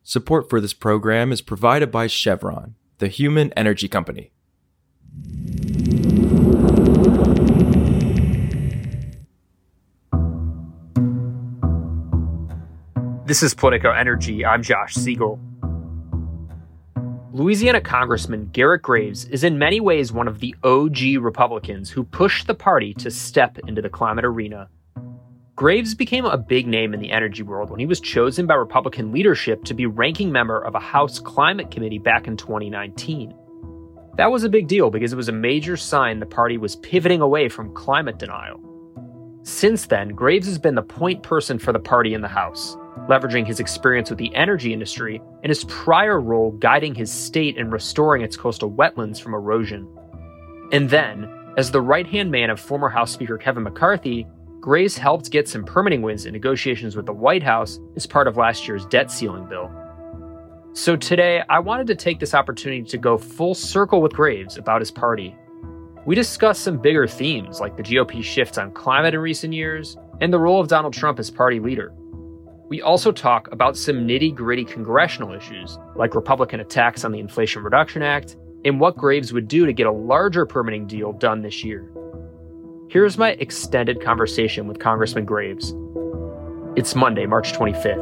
Support for this program is provided by Chevron, the human energy company. This is Politico Energy. I'm Josh Siegel. Louisiana Congressman Garrett Graves is in many ways one of the OG Republicans who pushed the party to step into the climate arena. Graves became a big name in the energy world when he was chosen by Republican leadership to be ranking member of a House Climate Committee back in 2019. That was a big deal because it was a major sign the party was pivoting away from climate denial. Since then, Graves has been the point person for the party in the House, leveraging his experience with the energy industry and his prior role guiding his state in restoring its coastal wetlands from erosion. And then, as the right-hand man of former House Speaker Kevin McCarthy, Graves helped get some permitting wins in negotiations with the White House as part of last year's debt ceiling bill. So today, I wanted to take this opportunity to go full circle with Graves about his party. We discuss some bigger themes like the GOP shifts on climate in recent years and the role of Donald Trump as party leader. We also talk about some nitty-gritty congressional issues like Republican attacks on the Inflation Reduction Act and what Graves would do to get a larger permitting deal done this year. Here's my extended conversation with Congressman Graves. It's Monday, March 25th.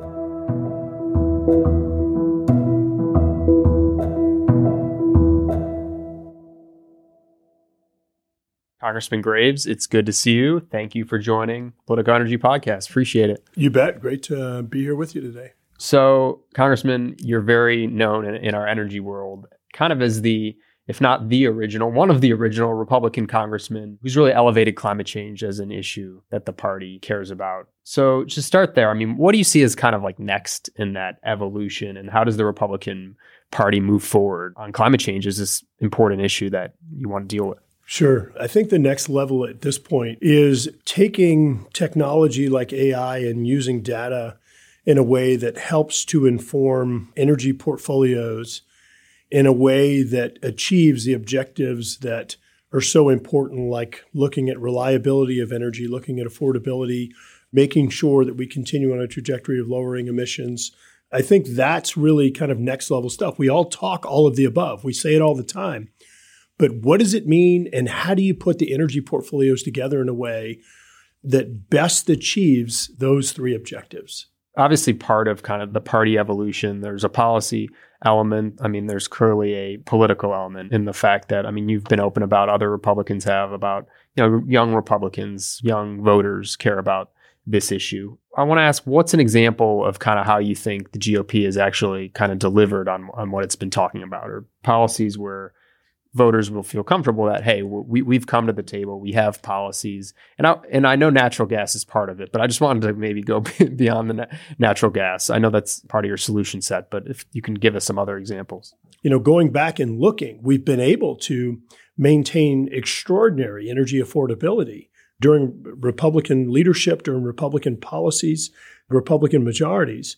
Congressman Graves, it's good to see you. Thank you for joining Politico Energy Podcast. Appreciate it. You bet. Great to be here with you today. So, Congressman, you're very known in our energy world, kind of as the, if not the original, one of the original Republican congressmen who's really elevated climate change as an issue that the party cares about. So to start there, I mean, what do you see as kind of like next in that evolution, and how does the Republican Party move forward on climate change as this important issue that you want to deal with? Sure. I think the next level at this point is taking technology like AI and using data in a way that helps to inform energy portfolios in a way that achieves the objectives that are so important, like looking at reliability of energy, looking at affordability, making sure that we continue on a trajectory of lowering emissions. I think that's really kind of next level stuff. We all talk all of the above. We say it all the time. But what does it mean, and how do you put the energy portfolios together in a way that best achieves those three objectives? Obviously, part of kind of the party evolution, there's a policy element. I mean, there's clearly a political element in the fact that, I mean, you've been open about, other Republicans have, about, you know, young Republicans, young voters care about this issue. I want to ask, what's an example of kind of how you think the GOP has actually kind of delivered on what it's been talking about, or policies where voters will feel comfortable that, hey, we've come to the table, we have policies. And I know natural gas is part of it, but I just wanted to maybe go beyond the natural gas. I know that's part of your solution set, but if you can give us some other examples. You know, going back and looking, we've been able to maintain extraordinary energy affordability during Republican leadership, during Republican policies, Republican majorities.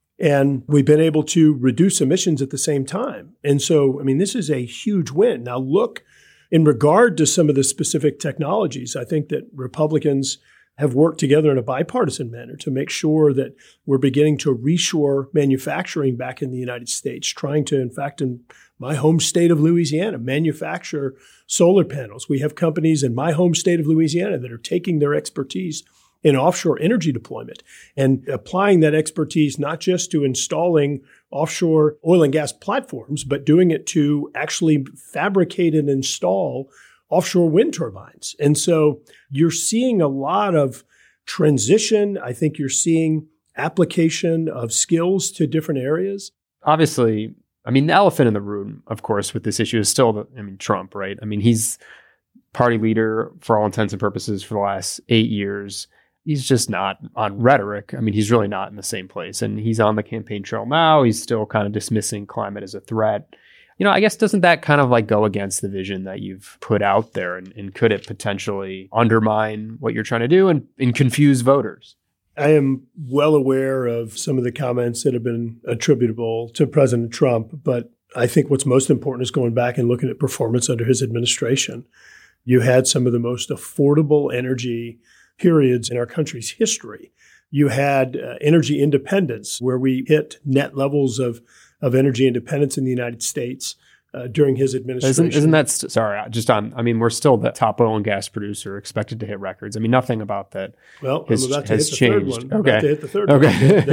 And we've been able to reduce emissions at the same time. And so, I mean, this is a huge win. Now, look, in regard to some of the specific technologies, I think that Republicans have worked together in a bipartisan manner to make sure that we're beginning to reshore manufacturing back in the United States, trying to, in fact, in my home state of Louisiana, manufacture solar panels. We have companies in my home state of Louisiana that are taking their expertise in offshore energy deployment and applying that expertise not just to installing offshore oil and gas platforms, but doing it to actually fabricate and install offshore wind turbines. And so you're seeing a lot of transition. I think you're seeing application of skills to different areas. Obviously, I mean, the elephant in the room, of course, with this issue is still, Trump, right? I mean, he's party leader for all intents and purposes for the last 8 years. He's just not on rhetoric. I mean, he's really not in the same place. And he's on the campaign trail now. He's still kind of dismissing climate as a threat. You know, I guess doesn't that kind of like go against the vision that you've put out there? And could it potentially undermine what you're trying to do and confuse voters? I am well aware of some of the comments that have been attributable to President Trump, but I think what's most important is going back and looking at performance under his administration. You had some of the most affordable energy periods in our country's history. You had energy independence, where we hit net levels of energy independence in the United States during his administration. Isn't that, we're still the top oil and gas producer, expected to hit records. I mean, nothing about that I'm about to hit the changed. third one. Okay. About to hit the third one.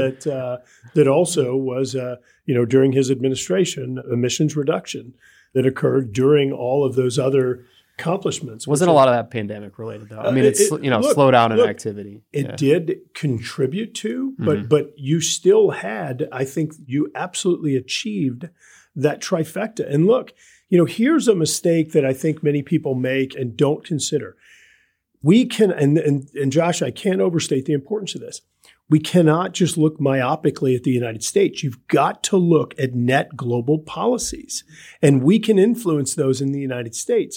That also was, during his administration, emissions reduction that occurred during all of those other accomplishments. Wasn't a lot of that pandemic related, though? I mean, slowdown in activity. It did contribute to, but you still had, I think you absolutely achieved that trifecta. And look, here's a mistake that I think many people make and don't consider. We can, and Josh, I can't overstate the importance of this. We cannot just look myopically at the United States. You've got to look at net global policies, and we can influence those in the United States.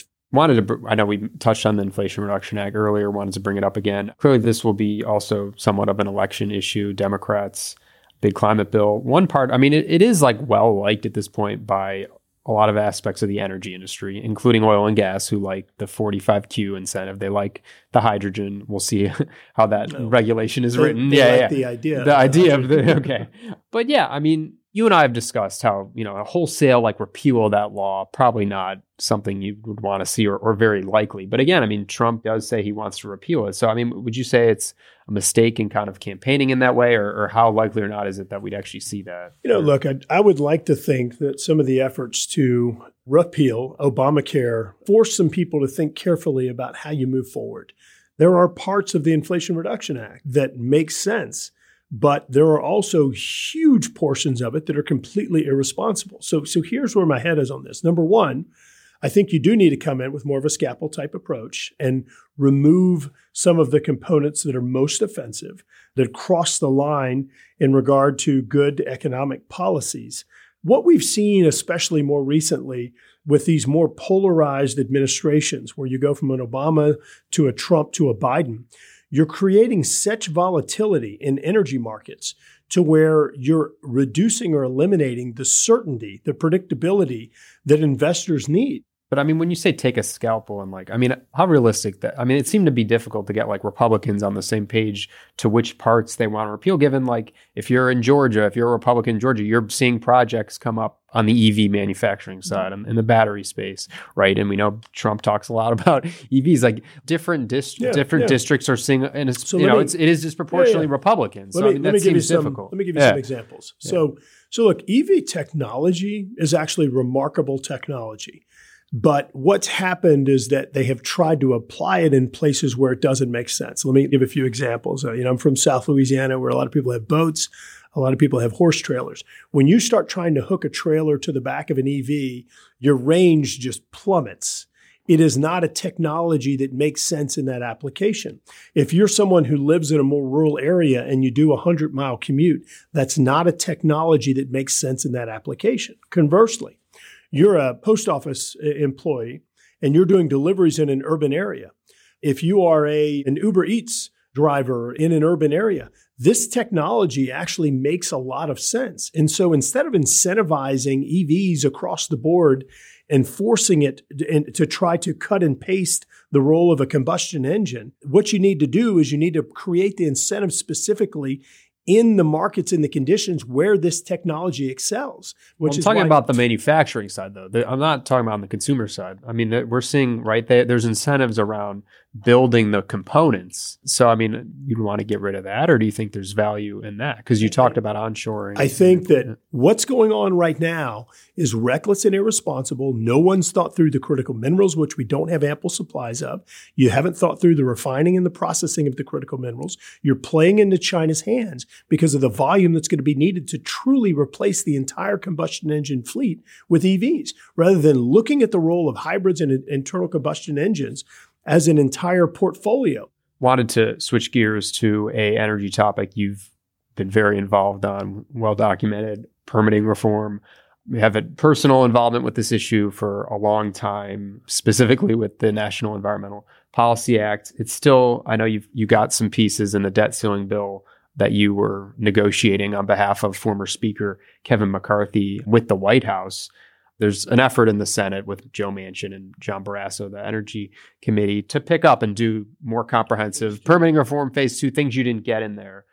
I know we touched on the Inflation Reduction Act earlier, wanted to bring it up again. Clearly, this will be also somewhat of an election issue. Democrats, big climate bill. One part, it is well liked at this point by a lot of aspects of the energy industry, including oil and gas, who like the 45Q incentive. They like the hydrogen. We'll see how that regulation is written. They like the idea. The idea of okay. But you and I have discussed how, a wholesale repeal of that law, probably not something you would want to see or very likely. But again, Trump does say he wants to repeal it. So, would you say it's a mistake in kind of campaigning in that way, or how likely or not is it that we'd actually see that? Look, I would like to think that some of the efforts to repeal Obamacare force some people to think carefully about how you move forward. There are parts of the Inflation Reduction Act that make sense, but there are also huge portions of it that are completely irresponsible. So here's where my head is on this. Number one, I think you do need to come in with more of a scalpel type approach and remove some of the components that are most offensive, that cross the line in regard to good economic policies. What we've seen, especially more recently, with these more polarized administrations, where you go from an Obama to a Trump to a Biden, you're creating such volatility in energy markets to where you're reducing or eliminating the certainty, the predictability that investors need. But when you say take a scalpel and how realistic that, it seemed to be difficult to get Republicans on the same page to which parts they want to repeal, given if you're in Georgia, if you're a Republican in Georgia, you're seeing projects come up on the EV manufacturing side and in the battery space, right? And we know Trump talks a lot about EVs, different districts are seeing, and it is disproportionately Republicans. Let me give you some examples. Yeah. So look, EV technology is actually remarkable technology. But what's happened is that they have tried to apply it in places where it doesn't make sense. Let me give a few examples. I'm from South Louisiana, where a lot of people have boats. A lot of people have horse trailers. When you start trying to hook a trailer to the back of an EV, your range just plummets. It is not a technology that makes sense in that application. If you're someone who lives in a more rural area and you do a 100-mile commute, that's not a technology that makes sense in that application. Conversely, you're a post office employee and you're doing deliveries in an urban area. If you are an Uber Eats driver in an urban area, this technology actually makes a lot of sense. And so instead of incentivizing EVs across the board and forcing it to try to cut and paste the role of a combustion engine, what you need to do is you need to create the incentive specifically in the markets and the conditions where this technology excels. I'm talking about the manufacturing side, though. I'm not talking about on the consumer side. We're seeing, right, there's incentives around building the components. So, you'd want to get rid of that, or do you think there's value in that? Because you talked about onshoring. I think that what's going on right now is reckless and irresponsible. No one's thought through the critical minerals, which we don't have ample supplies of. You haven't thought through the refining and the processing of the critical minerals. You're playing into China's hands because of the volume that's going to be needed to truly replace the entire combustion engine fleet with EVs, rather than looking at the role of hybrids and internal combustion engines as an entire portfolio. Wanted to switch gears to a energy topic you've been very involved on, well documented, permitting reform. We have a personal involvement with this issue for a long time, specifically with the National Environmental Policy Act. It's still, I know you got some pieces in the debt ceiling bill that you were negotiating on behalf of former Speaker Kevin McCarthy with the White House. There's an effort in the Senate with Joe Manchin and John Barrasso, the Energy Committee, to pick up and do more comprehensive permitting reform, phase 2, things you didn't get in there.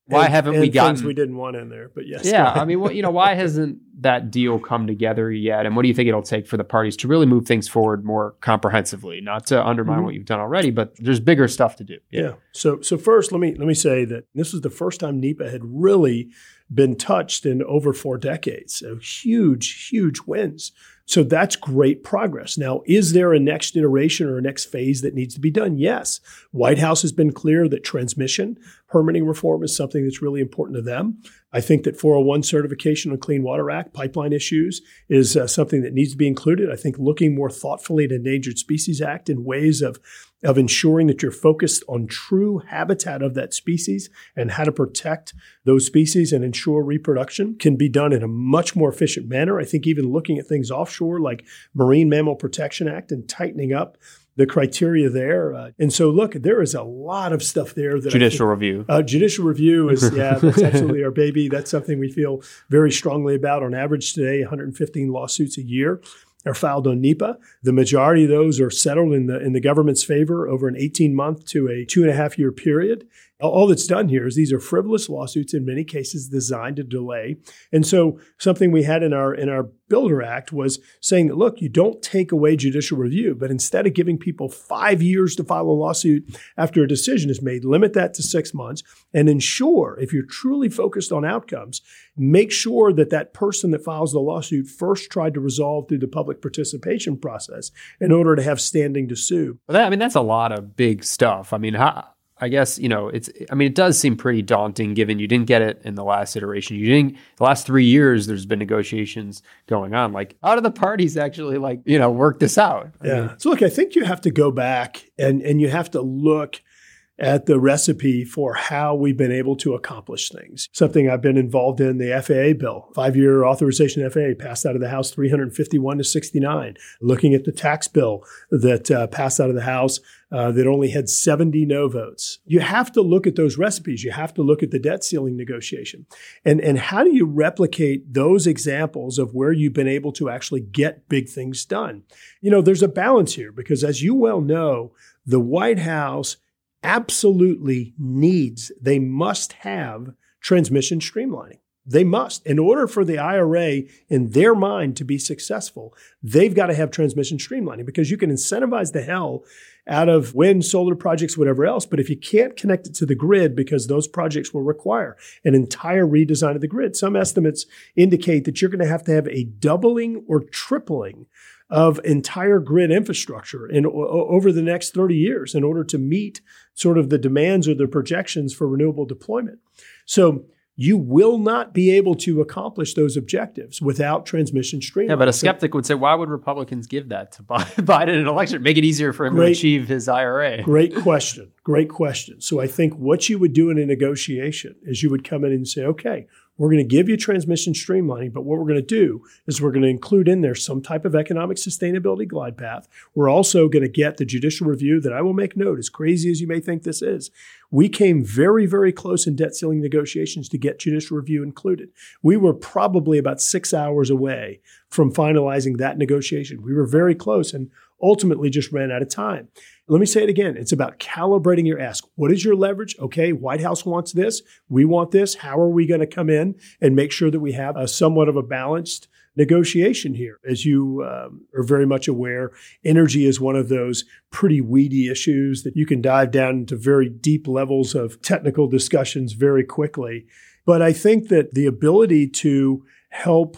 Why haven't we gotten things we didn't want in there? But yes. Yeah. I mean, why hasn't that deal come together yet? And what do you think it'll take for the parties to really move things forward more comprehensively? Not to undermine what you've done already, but there's bigger stuff to do. Yeah. So first, let me say that this was the first time NEPA had really been touched in over 4 decades. So huge wins. So that's great progress. Now, is there a next iteration or a next phase that needs to be done? Yes. White House has been clear that transmission permitting reform is something that's really important to them. I think that 401 certification on Clean Water Act, pipeline issues is something that needs to be included. I think looking more thoughtfully at Endangered Species Act in ways of ensuring that you're focused on true habitat of that species and how to protect those species and ensure reproduction can be done in a much more efficient manner. I think even looking at things offshore like Marine Mammal Protection Act and tightening up the criteria there. And so, look, there is a lot of stuff there. That Judicial review. Judicial review is, that's absolutely our baby. That's something we feel very strongly about. On average today, 115 lawsuits a year are filed on NEPA. The majority of those are settled in the government's favor over an 18-month to a 2.5-year period. All that's done here is these are frivolous lawsuits in many cases designed to delay. And so something we had in our Builder Act was saying that, look, you don't take away judicial review, but instead of giving people 5 years to file a lawsuit after a decision is made, limit that to 6 months and ensure, if you're truly focused on outcomes, make sure that that person that files the lawsuit first tried to resolve through the public participation process in order to have standing to sue. Well, that's a lot of big stuff. I mean, I guess, it does seem pretty daunting given you didn't get it in the last iteration. The last 3 years, there's been negotiations going on. Like, how do the parties actually work this out? So look, I think you have to go back and you have to look at the recipe for how we've been able to accomplish things. Something I've been involved in, the FAA bill, 5-year authorization of FAA passed out of the House 351 to 69. Looking at the tax bill that passed out of the House that only had 70 no votes. You have to look at those recipes. You have to look at the debt ceiling negotiation. And how do you replicate those examples of where you've been able to actually get big things done? There's a balance here because, as you well know, the White House absolutely they must have transmission streamlining. They must. In order for the IRA, in their mind, to be successful, they've got to have transmission streamlining because you can incentivize the hell out of wind, solar projects, whatever else. But if you can't connect it to the grid, because those projects will require an entire redesign of the grid, some estimates indicate that you're going to have a doubling or tripling of entire grid infrastructure over the next 30 years in order to meet sort of the demands or the projections for renewable deployment. So you will not be able to accomplish those objectives without transmission streamlining. Yeah, but a skeptic would say, why would Republicans give that to Biden in an election? Make it easier for him to achieve his IRA. Great question. So I think what you would do in a negotiation is you would come in and say, okay, we're going to give you transmission streamlining, but what we're going to do is we're going to include in there some type of economic sustainability glide path. We're also going to get the judicial review that I will make note, as crazy as you may think this is. We came very, very close in debt ceiling negotiations to get judicial review included. We were probably about 6 hours away from finalizing that negotiation. We were very close and ultimately just ran out of time. Let me say it again. It's about calibrating your ask. What is your leverage? Okay, White House wants this. We want this. How are we going to come in and make sure that we have a somewhat of a balanced negotiation here? As you are very much aware, energy is one of those pretty weedy issues that you can dive down into very deep levels of technical discussions very quickly. But I think that the ability to help,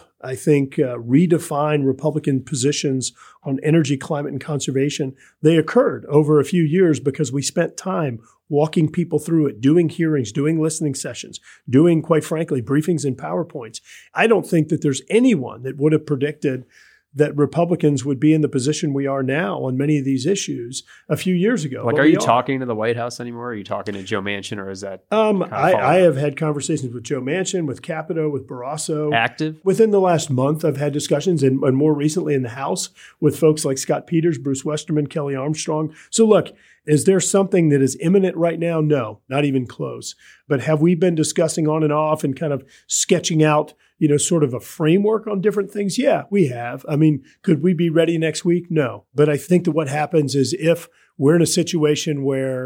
redefine Republican positions on energy, climate, and conservation, they occurred over a few years because we spent time walking people through it, doing hearings, doing listening sessions, doing, quite frankly, briefings and PowerPoints. I don't think that there's anyone that would have predicted that Republicans would be in the position we are now on many of these issues a few years ago. Like, are you talking to the White House anymore? Are you talking to Joe Manchin, or is that? I have had conversations with Joe Manchin, with Capito, with Barrasso. Active? Within the last month, I've had discussions, and more recently in the House with folks like Scott Peters, Bruce Westerman, Kelly Armstrong. So look, is there something that is imminent right now? No, not even close. But have we been discussing on and off and kind of sketching out, sort of a framework on different things? Yeah, we have. I mean, could we be ready next week? No. But I think that what happens is if we're in a situation where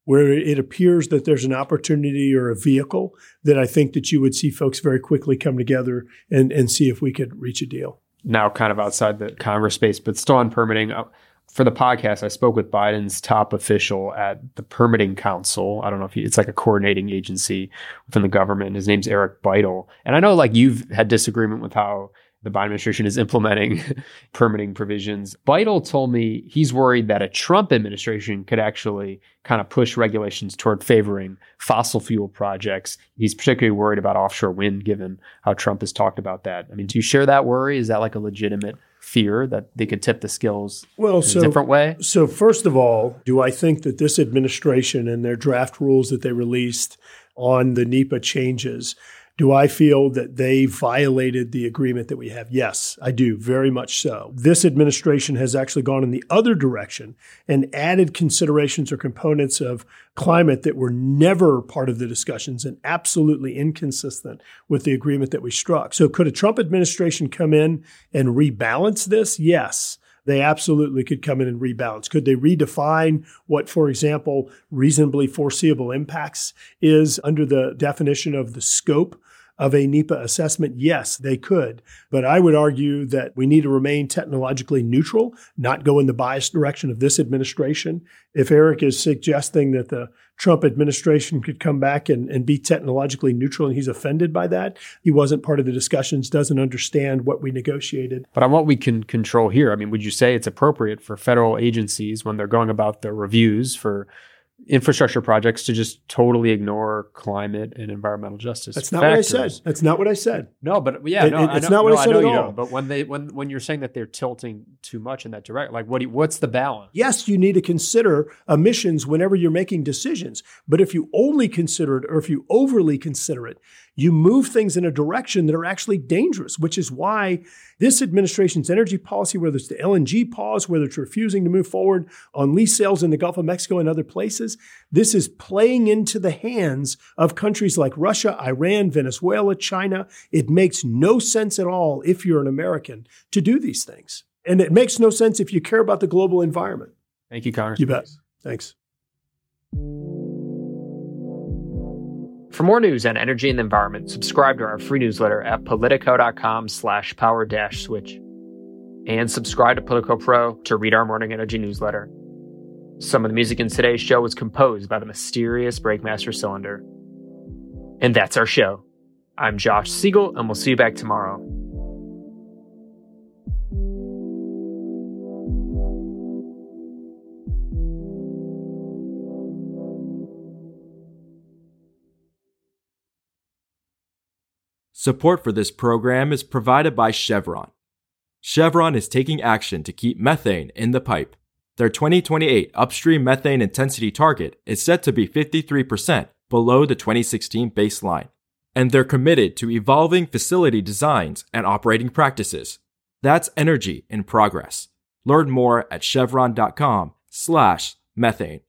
where it appears that there's an opportunity or a vehicle that I think that you would see folks very quickly come together and see if we could reach a deal. Now kind of outside the Congress space, but still on permitting. For the podcast, I spoke with Biden's top official at the Permitting Council. I don't know if it's like a coordinating agency within the government. His name's Eric Beitel. And I know like you've had disagreement with how the Biden administration is implementing permitting provisions. Beitel told me he's worried that a Trump administration could actually kind of push regulations toward favoring fossil fuel projects. He's particularly worried about offshore wind, given how Trump has talked about that. I mean, do you share that worry? Is that like a legitimate fear that they could tip the scales in a different way? So first of all, do I think that this administration and their draft rules that they released on the NEPA changes, do I feel that they violated the agreement that we have? Yes, I do, very much so. This administration has actually gone in the other direction and added considerations or components of climate that were never part of the discussions and absolutely inconsistent with the agreement that we struck. So could a Trump administration come in and rebalance this? Yes. They absolutely could come in and rebalance. Could they redefine what, for example, reasonably foreseeable impacts is under the definition of the scope of a NEPA assessment? Yes, they could. But I would argue that we need to remain technologically neutral, not go in the biased direction of this administration. If Eric is suggesting that the Trump administration could come back and be technologically neutral and he's offended by that, he wasn't part of the discussions, doesn't understand what we negotiated. But on what we can control here, I mean, would you say it's appropriate for federal agencies when they're going about their reviews for infrastructure projects to just totally ignore climate and environmental justice? That's not what I said. That's not what I said. No, but yeah, it's not what I said at all. But when you're saying that they're tilting too much in that direction, like what's the balance? Yes, you need to consider emissions whenever you're making decisions. But if you only consider it, or if you overly consider it, you move things in a direction that are actually dangerous, which is why this administration's energy policy, whether it's the LNG pause, whether it's refusing to move forward on lease sales in the Gulf of Mexico and other places, this is playing into the hands of countries like Russia, Iran, Venezuela, China. It makes no sense at all if you're an American to do these things. And it makes no sense if you care about the global environment. Thank you, Congressman. You bet. Thanks. For more news on energy and the environment, subscribe to our free newsletter at politico.com/power-switch. And subscribe to Politico Pro to read our morning energy newsletter. Some of the music in today's show was composed by the mysterious Breakmaster Cylinder. And that's our show. I'm Josh Siegel, and we'll see you back tomorrow. Support for this program is provided by Chevron. Chevron is taking action to keep methane in the pipe. Their 2028 upstream methane intensity target is set to be 53% below the 2016 baseline. And they're committed to evolving facility designs and operating practices. That's energy in progress. Learn more at chevron.com/methane.